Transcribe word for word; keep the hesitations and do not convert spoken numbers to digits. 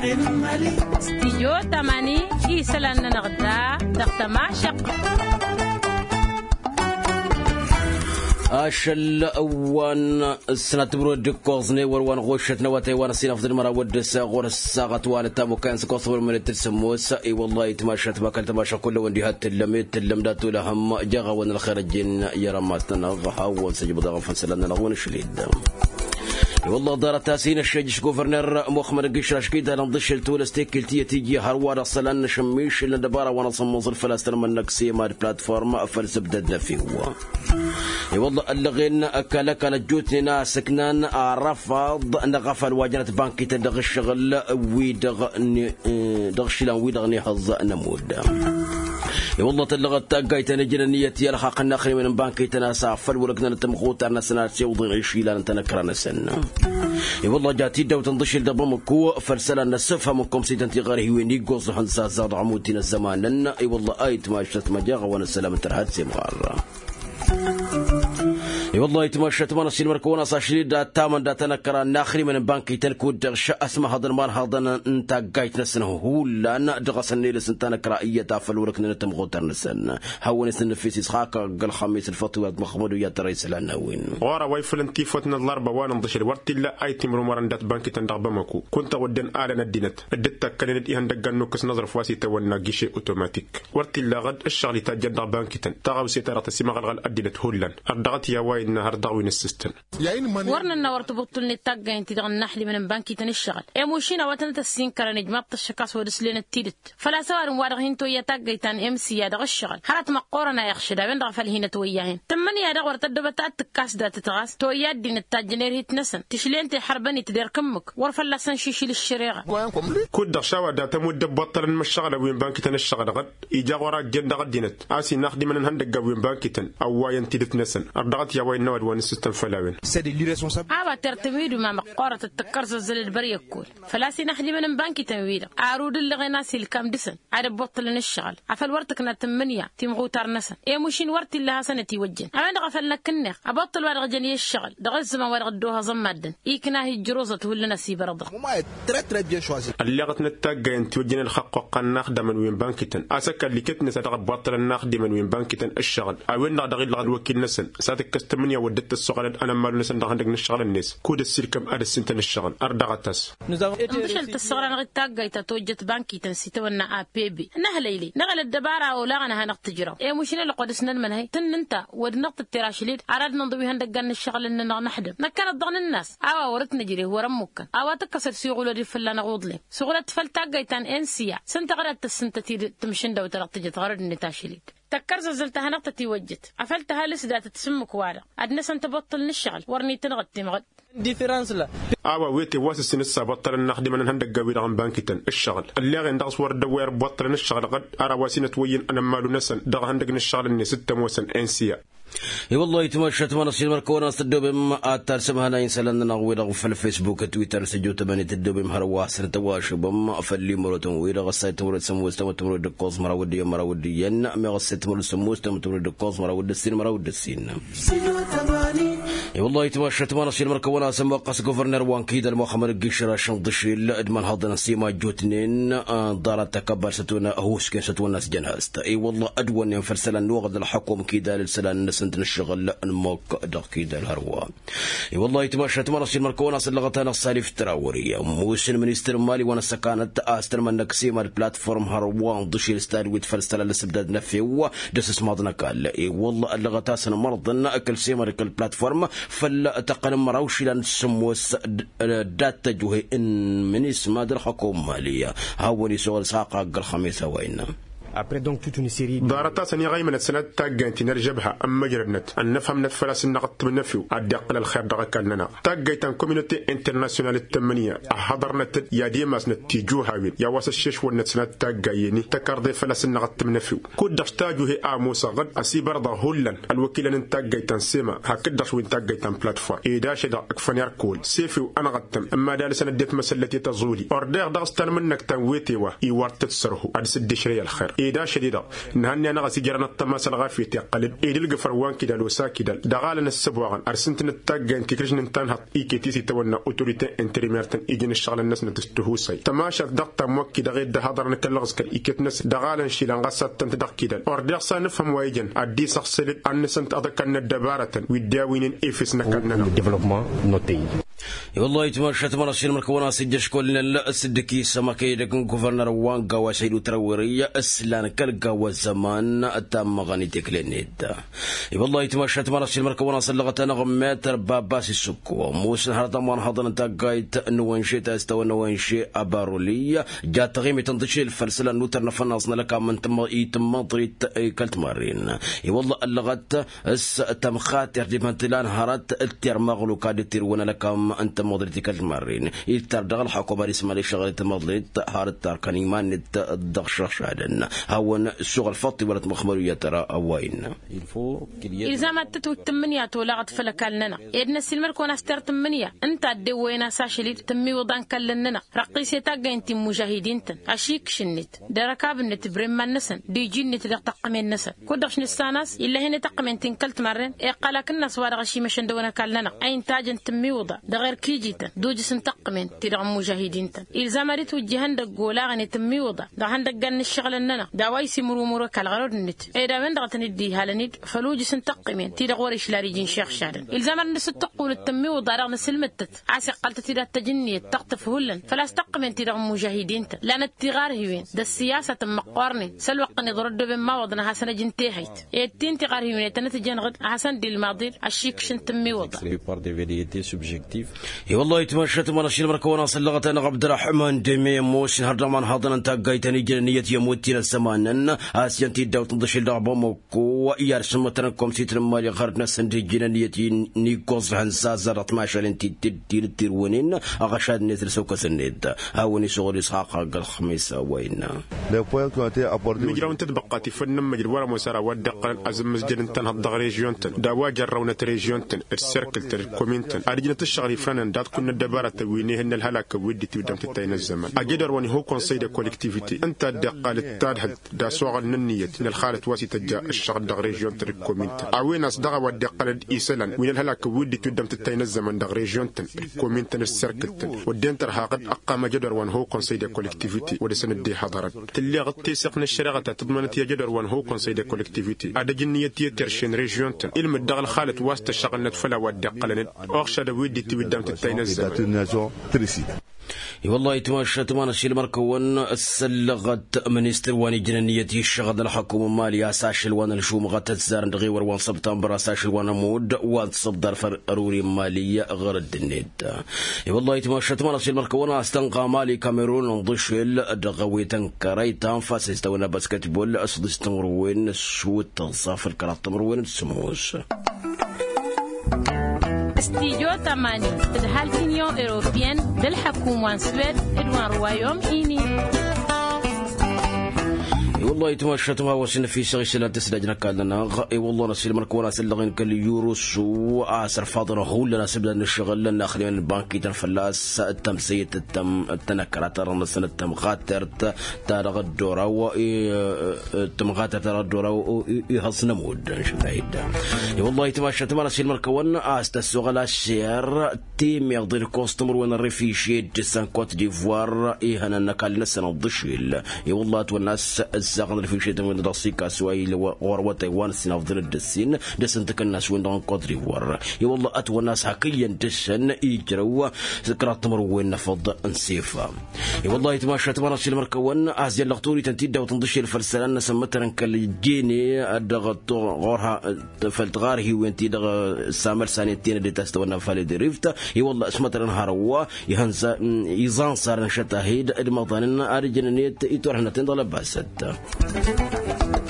استيجو تماني إيسلان نغدا دختما شق أشل أوان السنة تبرو دكوزني وروان غوشتنا وتيوان السنة في المرة ودس غور الساقة طوال تابو كان سكوثور من التسموس أي والله تماشت باكل تماشى كل وندي هات اللميت تلمدات لهم جاغا ون الخير الجن يرماتنا غحاول سجب ضغط فنسلنا لغون شليد والله دار تاسين الشيش غوفرنر محمد قشراش كيدا نضش التولس تيكلتي تيجي هروار صلنا شميش لدبارة ونصم وظل فلسطين من نقسي مال بلاتفورم فلسبددنا فيه هو والله اللغين أكلك لجوتني ناس سكنان رفض نغفل واجنة بانكي تدغ الشغل ويدغ دغشلا ويدغني حظ نمود والله تلغت تاقايت نجر نيتي الحق النخري من بانكي تناسافل ولكن نتمخوت أنا سناتي وضغي شيلا نتنكر نسنا والله جاتي دو تنضش لدبمكو فرسلا نسفها منكم سيدنتي غيره ويني قوص حنسا زاد عمودتنا الزمان لنا اي والله ايت ما اشتت مجاغة وانا السلام ترهد سيمغار والله يتمشى تمانا سين مركونا صاشري دا تامن دا تنكر ناخري من بانكي تلكود شا اسمه هذا المال هذا انت قايت نسنه هو لا ندغس النيل سنتنا كرائيه تافل وركن نتمغوتر نسن هو نسن في سخاك قال خميس الفطوه محمود ويا تريس لنا وين ورا ويفلنتي فتنا الضربه وانا نضشر ورتي لا اي تمر مرندات بانكي تندغبمكو كنت ودن آلنا الدينت ادت كانت يهن دغن نكس نظر فواسي تولنا جيشي اوتوماتيك ورتي لا غد الشغل تاجد بانكي تن تغاو سيتاره تسمى غلغل ادينت هولن ارضغت يا واي النهار ضاوين السيستم ورنا النور تبطل نتاقا انت دغن نحلي من بانكي تنشغل اموشينا وتنت السين كرا نجمات الشكاس ودسلين التيلت فلا سوار وارغين تو يتاقا تان ام سي يا دغ الشغل حرات مقورنا يخشدا بين دغفل هنا توياهن تمني يا دغ ورتدبتا تكاس دا تتغاس تو يدي نتاجنير هيتنسن تشلين تي حربني تدير كمك ورفل لسن شيشي للشريغه كود شاوا دا تمد بطل المشغل وين بانكي تنشغل غد يجا ورا جند غد دينت اسي ناخدي من هندق وين بانكي تن او واين تيلت نسن ارضغت يا وين نود وين السيستم فلاوين سيدي اللي ريسبونسابل ابا ترتميد ما مقاره التكرز زل البريه كل فلاسي نحلي من بانكي تنويد عارود اللي غناسي الكام دسن عاد بطل الشغل عفل ورتكنا تمنيا تيمغوتار نسن اي مشين ورتي لها سنتي وجن انا غفلنا كنخ ابطل ورغ جني الشغل دغز ما ورغ دوها زمادن ايكنا هي جروزه ولا نسيب رضخ ما تري تري بيان شوازي اللي غتنا تاغا انت وجن الحق قناخ من وين بانكي تن اسك اللي كتنا ستغ بطل الناخ من وين بانكي تن الشغل اوين دغ دغ الوكيل نسن ساتك كستمنيا ودت السغل انا ما نسن دغ عندك نشغل الناس كود السيركم اد السنتن الشغل اردغتس مشلت الصغر انا تاغا توجت بانكي تنسيت ونا ا بي بي نهليلي نغل الدباره ولا انا هنقتجرا اي مشين اللي قدسنا من هي تن انت ودنقط التراشليد عرضنا نضوي هندقن الشغل اننا نحدم نكرت ضغن الناس اوا ورت نجري هو رمك اوا تكسر سيغول دي فلا نغوضلي سغلت فلتاغيتان انسيا سنت غرت السنتتي تمشن دو ترقتجي تغرد النتاشليد تكرز زلتها نقطتي وجت عفلتها لسدا تتسمك وارا ادنا سنت بطل الشغل ورني تنغتي مغد ديفيرانس لا اوا ويتي واسس نسا بطل نخدم من هندق قوي عن بانكيتن الشغل اللي غير ندغس ور دوير بطل الشغل قد ارا واسينه وين انا مالو نسن دغ هندق الشغل اني ستة موسن انسيا اي والله يتمشى تمر سير مركونا صدوبم اتر سمهنا ينسلن نغوي في الفيسبوك تويتر سجو تبني تدوبم هروا سر تواشبم فلي مرتون ويرا غسيت مرت سموس تمر دكوز مرا ودي مرا ودي ين ما غسيت مرت سموس تمر دكوز مرا ودي السين مرا ودي السين اي والله يتمشى تمر سير مركونا سمو قص غفرنر وان كيد المخمر قشرا شنضشي الادمان هضنا سيما جوتنين دار تكبر ستونا هوس كان ستونا سجنهاست اي والله ادون ينفرسلن وغد الحكم كيدا للسلان سنت الشغل لا الموك دقيد الهروا اي والله يتمشى تمر سير مركونا صلغتنا الصالف تراوريه موسن منستر مالي وانا سكانت استر من نكسيما البلاتفورم هروا ضشي ستايل ويت فرستل لسبداد نفي هو دس اسمادنا قال اي والله اللغتا سن مرضنا اكل سيما البلاتفورم فلا تقن مراوشي لان سموس دات تجوه ان من اسم الحكومه ماليه هاوني سؤال ساقا الخميس وين après donc toute une série دارتا سني غيمنت سنه تاغانت نرجبها اما جربنت ان نفهم نتفلس نقط من نفيو ادق الخير دغ كاننا تاغيتان كوميونيتي انترناسيونال الثمانيه حضرنا يا ديماس نتيجوها وين يا واس الشيش ون سنه تاغايني تكرد فلس نقط من نفيو كود دشتاجو هي اموس غد اسي برضه هولن الوكيل ان تاغيتان سيما هكدش وين تاغيتان بلاتفورم ايدا شدا اكفنير كول سيفيو انا غتم اما دال سنه ديت مسلتي تزولي اوردر دغستان منك تنويتي وا اي ورت تسرحو اد سد شري الخير إيدا شديدة نهني أنا غسجرنا التماس الغافي تقلد إيد القفروان كده لو ساكده دغالنا السبوغان أرسنت نتاجا أنت كرجن نتنها إيكتيسي تونا أوتوريتي انتريميرتن إيجن الشغل الناس نتستهوسي تماشى دقة موكي غير ده هذا نكلغز كالإيكتنس دغالا شيلان غسات تنتدق كده أرديق نفهم وايجن أدي سخسلت أنسنت أذكرنا الدبارة ويداوين إيفس نكرنا والله تمشت مرشين مركونا سجش كلنا لا السدكي سمكي لكن غوفرنر وان غوا سيدو ترويرية اسلان كالغا والزمان تم غني تكلينيت والله تمشت مرشين مركونا سلغت نغمات باباس السكو موسى هذا ما حضن تاغايت نوانشي تاستو نوانشي اباروليه جات غيمي تنتشي الفلسله نوتر نفنصنا لك من تم يتم طريت كلت مارين والله اللغت اس تمخات يردمنتلان هرت الترمغلو كادتير وانا لكم أنت مدرتي كالمارين يتردغ الحكومة اسمها لشغلة مدريد هارت تاركاني مان الدغش شادن هون الشغل فاطي ولا مخمرية ترى أوين إذا ما تتو التمنية ولغت فلكالنا إدنا السلمر كون أستر تمنية أنت الدوينا ساشلي تمي وضان كلننا رقيسي تاقا انت مجاهدين تن أشيك شنت دركاب النت بريما النسن دي جيني تلق تقمي النسن كودش نستاناس إلا هنا تقمي تنكلت مرين إقالا كنا سوار غشي مشان دونا كلنا أين تاجن تمي وضا دغير كيجيتا دوجس تقمن تدعم مجاهدين تن إذا ما ريت وجهن دقولا غني تمي وضا دهن دقن الشغل الننا دوايسي مرو مرو كالغرور النت إذا من دغت ندي هالنيد فلوجس تقمن تدغور إش لاريجين شيخ شادن إذا ما الناس تقول التمي وضا رغن سلمتت عاسق قلت تدا تجني تقطف هلن فلا استقمن تدعم مجاهدين تن لأن التغار هوين ده السياسة مقارنة سلوقني ضرد بما وضنا حسن جنتيهيت يتين تغار هوين تنتجن غد حسن دي الماضي الشيكشن تمي وضا اي والله يتمشت مرشين مركونا صلغت انا عبد الرحمن دمي موسن هردمان حاضن انت قايتني جنيه يموتين الزمان اسيان تي داو تنضش الدعبوم كو يرسم تنكم سيتر مالي خرجنا سند جنيه نيكوز هنسا زرت ما شال انت تدير تيرونين اغشاد نزل سوق سند هاوني شغل اسحاق الخميس وين مجرون تبقاتي فن مجر ورا مسارا ودق ازم مسجد انت نهض ريجيون دواجر رونه ريجيون السيركل الكومينت ارجنت الشغل فنان دات كنا الدبارة توينيه إن الهلاك ودي تبدأ تتين الزمن أجدر واني هو كونسي دا كولكتيفيتي أنت دقال التاد دا سوغ النية إن الخالة واسي تجا الشغل دا ريجيون تري كومينت أوين أصدقا ودقال إيسلان وين الهلاك ودي تبدأ تتين الزمن دا ريجيون تن كومينت السيركل ودين ترها قد أقام جدر وان هو كونسي دا كولكتيفيتي ودسن دي حضرت تلي غطي سقن الشرغة تضمن تيجدر وان هو كونسي دا كولكتيفيتي أدا جنية تيترشين ريجيون تن علم الدغل خالة واسط الشغل نتفلا ودقال أغشى دا ودي تبدأ تتين الزمن والله تمشى تمانا شيل مركون السلغت منستر واني جننيتي الشغل الحكومة ماليا ساشل وانا الشوم غات تزار دغي وان سبتمبر ساشل وانا مود وان صبدر فروري مالية غير الدنيت والله تمشى تمانا شيل مركون استنقى مالي كاميرون ضشل دغوي تنكري تنفاس استونا باسكت بول اصد استمروين السود تنصافر كرات تمروين السموس استيجو ثماني تدهال كينيون إيروبيان دل حكومة سويد إدوان روايوم إيني والله يتمشى تما وسن في شغل سلا تسلاجنا كالنا اي والله نسيل مركونا سلغين كل يوروس واسر فاضل هو لنا سبدا نشغل لنا خلينا البنك تنفلاس التمسيه التم التنكرات رنا سنه تم خاطر تارغ الدوره و تم خاطر تارغ الدوره يحصن مود نشوف هيدا والله يتمشى تما نسيل مركونا استسوغ الشير تيم يقدر كوستمر وين الريفيشي دسان كوت ديفوار اي هنا نكال سنه ضشيل اي والله والناس الزغن في شيء من راسيكا سوي وروة تايوان سنة أفضل الدسين دسن تكناس وين دون قدري ور يا والله أتوا الناس حقيا دسن يجروا ذكرى تمروين نفض انسيفا يا والله يتماشى تمارا شيل مركون أزيل لغطوري تنتيدا وتنضشي الفرسلان سمتنا كالجيني الدغط غورها فلتغار هي وانتي دغ سامر سانيتين اللي تستونا فالي دريفتا يا والله اسمتنا هروا يهنزا يزان صار نشتاهيد المطانين أرجنيت يتورحنا تنضل باسد